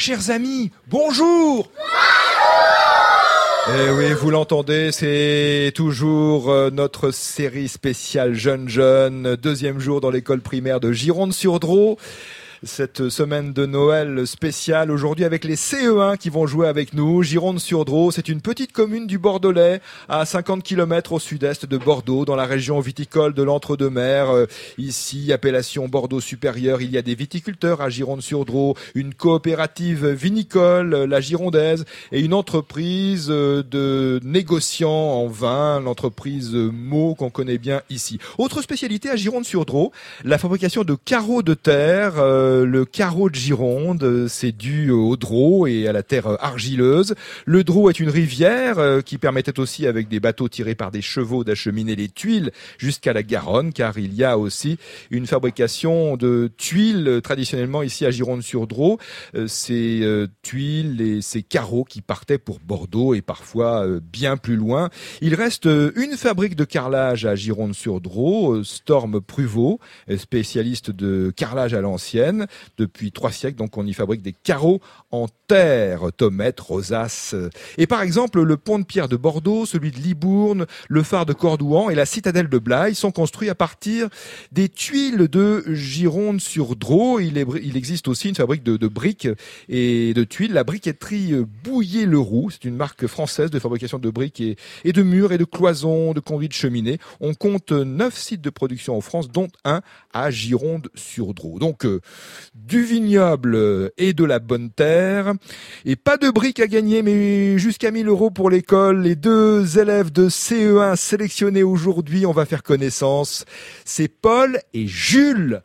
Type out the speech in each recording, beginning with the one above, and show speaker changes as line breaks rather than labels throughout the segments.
chers amis, bonjour. Eh oui, vous l'entendez, c'est toujours notre série spéciale Jeunes, deuxième jour dans l'école primaire de Gironde-sur-Dros. Cette semaine de Noël spéciale aujourd'hui avec les CE1 qui vont jouer avec nous. Gironde-sur-Dros, c'est une petite commune du Bordelais à 50 km au sud-est de Bordeaux, dans la région viticole de l'Entre-deux-Mers. Ici, appellation Bordeaux supérieure, il y a des viticulteurs à Gironde-sur-Dros, une coopérative vinicole, la Girondaise, et une entreprise de négociants en vin, l'entreprise Meaux qu'on connaît bien ici. Autre spécialité à Gironde-sur-Dros, la fabrication de carreaux de terre. Le carreau de Gironde, c'est dû au Dros et à la terre argileuse. Le Dros est une rivière qui permettait aussi, avec des bateaux tirés par des chevaux, d'acheminer les tuiles jusqu'à la Garonne, car il y a aussi une fabrication de tuiles traditionnellement ici à Gironde-sur-Dros. Ces tuiles et ces carreaux qui partaient pour Bordeaux et parfois bien plus loin. Il reste une fabrique de carrelage à Gironde-sur-Dros, Storm Pruvot, spécialiste de carrelage à l'ancienne. Depuis 3 siècles, donc on y fabrique des carreaux en terre, Tomette, Rosace. Et par exemple, le pont de pierre de Bordeaux, celui de Libourne, le phare de Cordouan et la citadelle de Blaye sont construits à partir des tuiles de Gironde-sur-Dros. Il existe aussi une fabrique de briques et de tuiles, la briqueterie Bouillet-Leroux. C'est une marque française de fabrication de briques et de murs et de cloisons, de conduits de cheminée. On compte 9 sites de production en France, dont un à Gironde-sur-Dros. Donc, du vignoble et de la bonne terre. Et pas de briques à gagner, mais jusqu'à 1 000 € pour l'école. Les 2 élèves de CE1 sélectionnés aujourd'hui, on va faire connaissance. C'est Paul et Jules.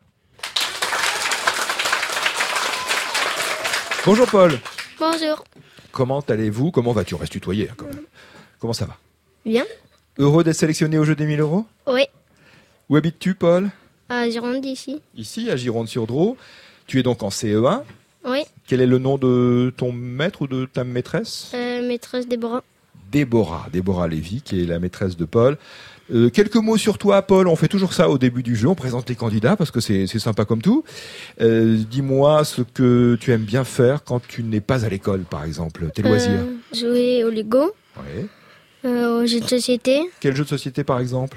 Bonjour Paul.
Bonjour.
Comment allez-vous? Comment vas-tu? On reste tutoyé quand même. Comment ça va?
Bien.
Heureux d'être sélectionné au jeu des 1 000 €?
Oui.
Où habites-tu, Paul?
À Gironde ici.
Ici, à Gironde-sur-Dros. Tu es donc en CE1.
Oui.
Quel est le nom de ton maître ou de ta maîtresse?
Maîtresse Déborah.
Déborah Lévy, qui est la maîtresse de Paul. Quelques mots sur toi, Paul. On fait toujours ça au début du jeu. On présente les candidats parce que c'est sympa comme tout. Dis-moi ce que tu aimes bien faire quand tu n'es pas à l'école, par exemple. Tes loisirs.
Jouer au Lego.
Oui.
Aux jeux de société.
Quel jeu de société, par exemple?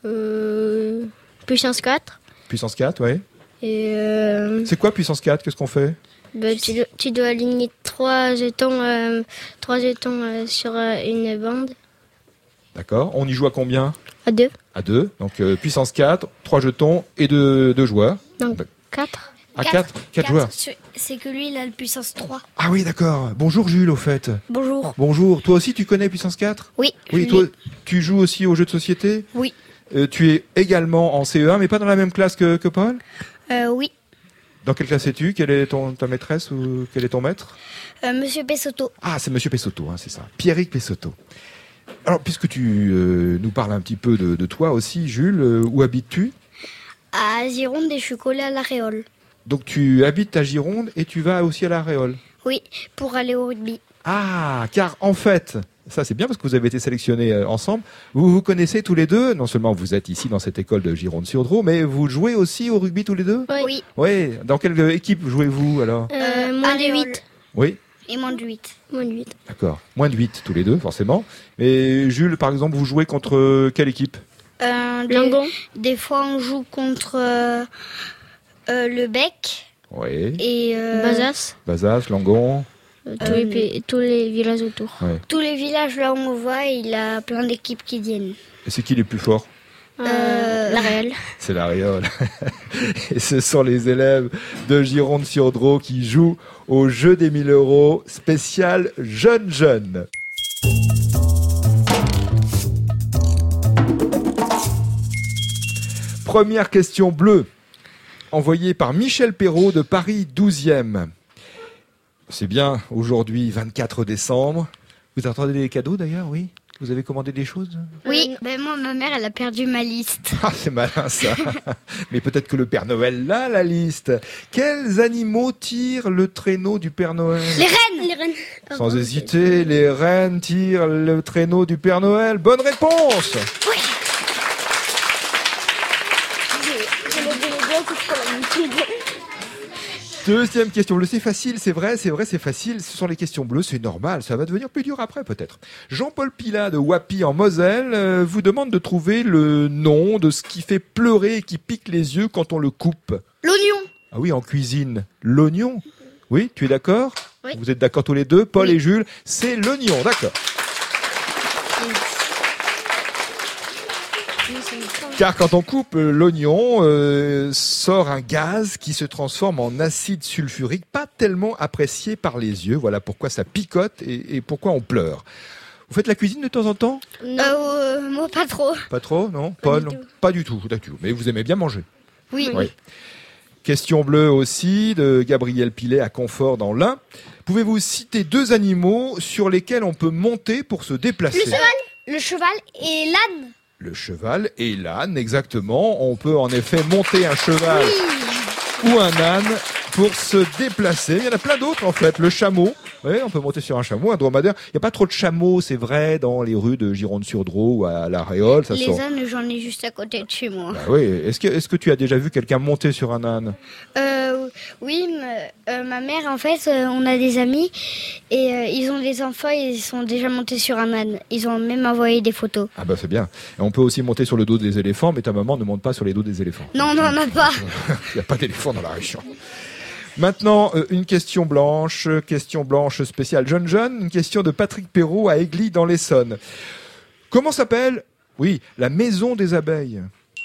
Puissance 4.
Puissance 4, oui.
Et
C'est quoi Puissance 4? Qu'est-ce qu'on fait?
tu dois aligner 3 jetons, sur une bande.
D'accord. On y joue à combien?
À 2.
À 2. Donc puissance 4, 3 jetons et 2 joueurs.
Donc 4.
À 4 joueurs.
C'est que lui, il a le puissance 3.
Ah oui, d'accord. Bonjour Jules, au fait.
Bonjour.
Bonjour. Toi aussi, tu connais puissance 4?
Oui.
Oui, toi, tu joues aussi aux jeux de société?
Oui.
Tu es également en CE1, mais pas dans la même classe que Paul?
Oui.
Dans quelle classe es-tu? Quelle est ta maîtresse ou quel est ton maître?
Monsieur Pessotto.
Ah, c'est Monsieur Pessotto, hein, c'est ça. Pierrick Pessotto. Alors, puisque tu nous parles un petit peu de toi aussi, Jules, où habites-tu?
À Gironde et je suis collé à la Réole.
Donc, tu habites à Gironde et tu vas aussi à la Réole?
Oui, pour aller au rugby.
Ah, car en fait, ça c'est bien parce que vous avez été sélectionnés ensemble. Vous vous connaissez tous les deux. Non seulement vous êtes ici dans cette école de Gironde-sur-Dros, mais vous jouez aussi au rugby tous les deux?
Oui.
Oui. Dans quelle équipe jouez-vous alors?
Moins de 8.
Oui.
Et moins de 8.
Moins de 8.
D'accord. Moins de 8 tous les deux, forcément. Et Jules, par exemple, vous jouez contre quelle équipe?
Langon.
Des fois, on joue contre le Bec.
Oui.
Et
Bazas.
Langon.
Tous les villages autour.
Ouais.
tous les villages là où on voit, il a plein d'équipes qui viennent.
Et c'est qui les plus forts?
La Réole.
C'est la Réole. Et ce sont les élèves de Gironde-sur-Dros qui jouent au jeu des 1 000 € spécial Jeunes. Première question bleue, envoyée par Michel Perrault de Paris 12e. C'est bien, aujourd'hui, 24 décembre. Vous attendez des cadeaux d'ailleurs, oui? Vous avez commandé des choses?
Oui, moi, ma mère, elle a perdu ma liste.
Ah, c'est malin ça. Mais peut-être que le Père Noël l'a, la liste. Quels animaux tirent le traîneau du Père Noël?
Les rennes.
Sans hésiter, les rennes tirent le traîneau du Père Noël. Bonne réponse.
Oui. Je l'ai bien pour l'habitude.
Deuxième question bleue, c'est facile, c'est vrai, c'est facile. Ce sont les questions bleues, c'est normal, ça va devenir plus dur après peut-être. Jean-Paul Pilat de Wappy en Moselle vous demande de trouver le nom de ce qui fait pleurer et qui pique les yeux quand on le coupe.
L'oignon.
Ah oui, en cuisine, l'oignon. Oui, tu es d'accord ?
Oui.
Vous êtes d'accord tous les deux, Paul et Jules, c'est l'oignon, d'accord. Car quand on coupe l'oignon, sort un gaz qui se transforme en acide sulfurique, pas tellement apprécié par les yeux. Voilà pourquoi ça picote et pourquoi on pleure. Vous faites la cuisine de temps en temps ?
Moi, pas trop.
Pas trop, non ? Paul, non. Pas du tout, d'accord. Mais vous aimez bien manger ?
Oui.
Question bleue aussi de Gabriel Pilet à Confort dans l'Ain. Pouvez-vous citer 2 animaux sur lesquels on peut monter pour se déplacer ?
Le cheval et l'âne.
Le cheval et l'âne, exactement. On peut en effet monter un cheval ou un âne pour se déplacer. Il y en a plein d'autres en fait. Le chameau, oui, on peut monter sur un chameau, un dromadaire. Il n'y a pas trop de chameaux, c'est vrai, dans les rues de Gironde-sur-Dro ou à La Réole.
Les ânes, j'en ai juste à côté de chez moi.
Bah oui. Est-ce que tu as déjà vu quelqu'un monter sur un âne ?
Oui, ma mère, en fait, on a des amis et ils ont des enfants et ils sont déjà montés sur un âne. Ils ont même envoyé des photos.
Ah bah c'est bien. Et on peut aussi monter sur le dos des éléphants, mais ta maman ne monte pas sur les dos des éléphants.
Non, on n'en a pas.
Il n'y a pas d'éléphant dans la région. Maintenant, une question blanche spéciale Jeune, une question de Patrick Perrault à Aigli dans l'Essonne. Comment s'appelle, la maison des abeilles ?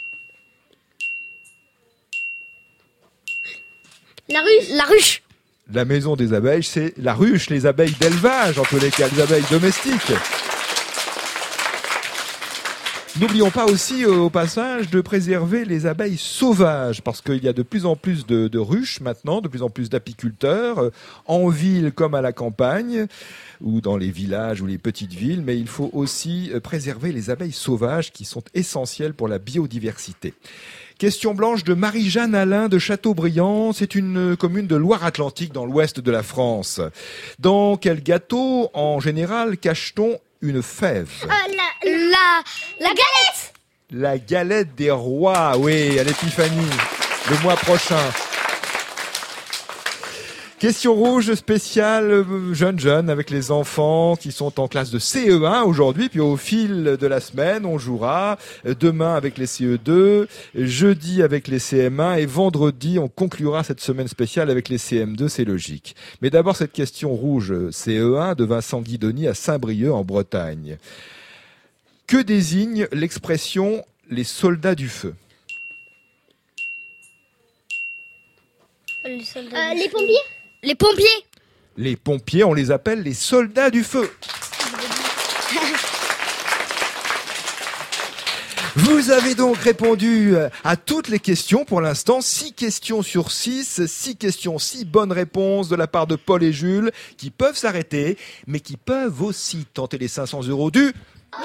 La ruche.
La maison des abeilles, c'est la ruche, les abeilles d'élevage, en tous les cas, les abeilles domestiques. N'oublions pas aussi, au passage, de préserver les abeilles sauvages, parce qu'il y a de plus en plus de ruches maintenant, de plus en plus d'apiculteurs, en ville comme à la campagne, ou dans les villages ou les petites villes, mais il faut aussi préserver les abeilles sauvages qui sont essentielles pour la biodiversité. Question blanche de Marie-Jeanne Alain de Châteaubriand. C'est une commune de Loire-Atlantique dans l'ouest de la France. Dans quel gâteau, en général, cache-t-on une fève ?
La galette.
La galette des rois, oui, à l'Épiphanie, le mois prochain. Question rouge spéciale jeune avec les enfants qui sont en classe de CE1 aujourd'hui, puis au fil de la semaine, on jouera demain avec les CE2, jeudi avec les CM1 et vendredi, on conclura cette semaine spéciale avec les CM2, c'est logique. Mais d'abord cette question rouge CE1 de Vincent Guidoni à Saint-Brieuc en Bretagne. Que désigne l'expression « les soldats du feu » ?
Les pompiers. Les pompiers.
Les pompiers, on les appelle les soldats du feu. Vous avez donc répondu à toutes les questions pour l'instant. 6 questions sur 6. 6 questions, 6 bonnes réponses de la part de Paul et Jules qui peuvent s'arrêter, mais qui peuvent aussi tenter les 500 € du...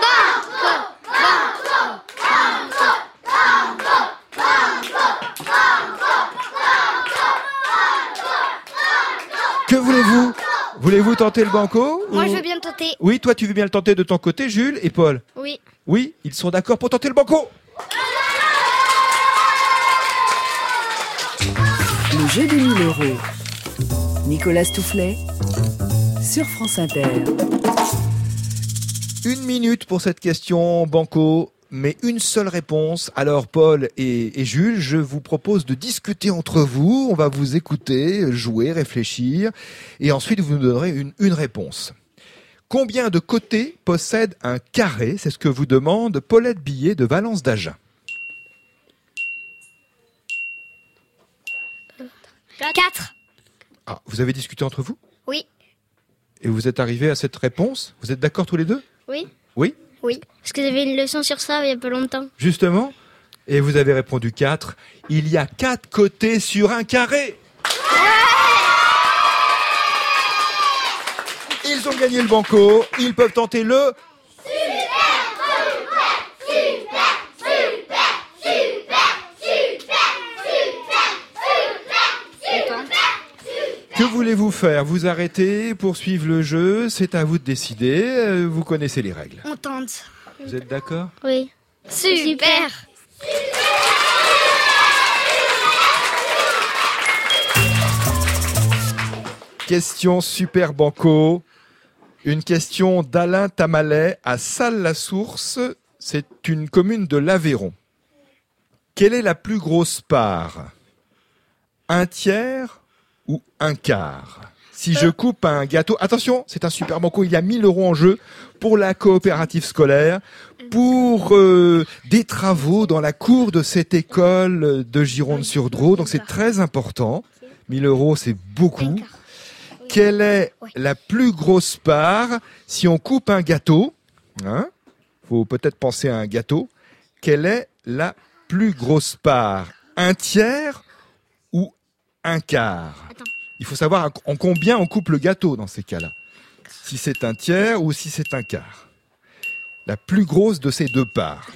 Que voulez-vous ? Voulez-vous tenter le banco ?
Moi, je veux bien tenter.
Oui, toi, tu veux bien le tenter de ton côté, Jules et Paul ?
Oui.
Oui, ils sont d'accord pour tenter le banco ?
Le jeu des 1000 €. Nicolas Stoufflet sur France Inter.
1 minute pour cette question banco, mais une seule réponse. Alors Paul et Jules, je vous propose de discuter entre vous. On va vous écouter, jouer, réfléchir, et ensuite vous nous donnerez une réponse. Combien de côtés possède un carré ? C'est ce que vous demande Paulette Billet de Valence d'Agen.
4.
Ah, vous avez discuté entre vous ?
Oui.
Et vous êtes arrivés à cette réponse ? Vous êtes d'accord tous les deux ?
Oui.
Oui ?
Oui. Parce que j'avais une leçon sur ça il y a pas longtemps.
Justement ? Et vous avez répondu 4. Il y a 4 côtés sur un carré. Ils ont gagné le banco. Ils peuvent tenter le... Que voulez-vous faire ? Vous arrêtez, poursuivre le jeu ? C'est à vous de décider. Vous connaissez les règles.
On tente.
Vous êtes d'accord ?
Oui.
Super.
Question super banco. Une question d'Alain Tamalet à Salles-la-Source. C'est une commune de l'Aveyron. Quelle est la plus grosse part ? Un tiers ou un quart ? Si je coupe un gâteau, attention, c'est un super banco, il y a 1 000 € en jeu pour la coopérative scolaire, pour des travaux dans la cour de cette école de Gironde-sur-Dro, donc c'est très important. 1 000 €, c'est beaucoup. Quelle est la plus grosse part si on coupe un gâteau ? Faut peut-être penser à un gâteau. Quelle est la plus grosse part ? Un tiers ou un quart ? Il faut savoir en combien on coupe le gâteau dans ces cas-là. Si c'est un tiers ou si c'est un quart. La plus grosse de ces deux parts.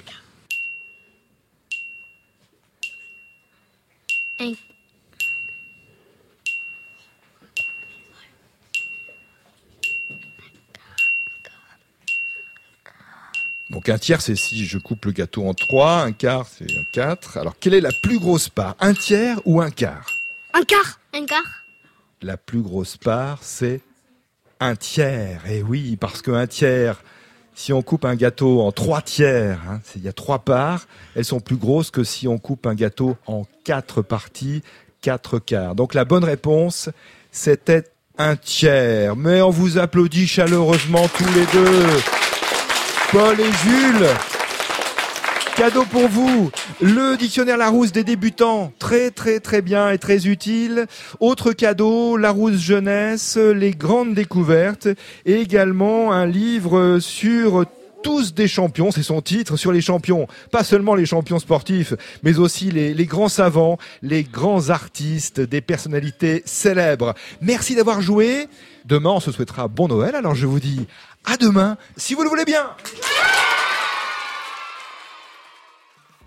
Donc un tiers, c'est si je coupe le gâteau en 3, un quart, c'est un 4. Alors quelle est la plus grosse part ? Un tiers ou un quart ?
Un quart.
Un quart.
La plus grosse part, c'est un tiers. Et oui, parce qu'un tiers, si on coupe un gâteau en 3 tiers, il y a 3 parts, elles sont plus grosses que si on coupe un gâteau en 4 parties, 4 quarts. Donc la bonne réponse, c'était un tiers. Mais on vous applaudit chaleureusement tous les deux. Paul et Jules. Cadeau pour vous, le dictionnaire Larousse des débutants, très très très bien et très utile. Autre cadeau, Larousse jeunesse, les grandes découvertes, et également un livre sur tous des champions, c'est son titre, sur les champions, pas seulement les champions sportifs, mais aussi les grands savants, les grands artistes, des personnalités célèbres. Merci d'avoir joué. Demain, on se souhaitera bon Noël, alors je vous dis à demain, si vous le voulez bien.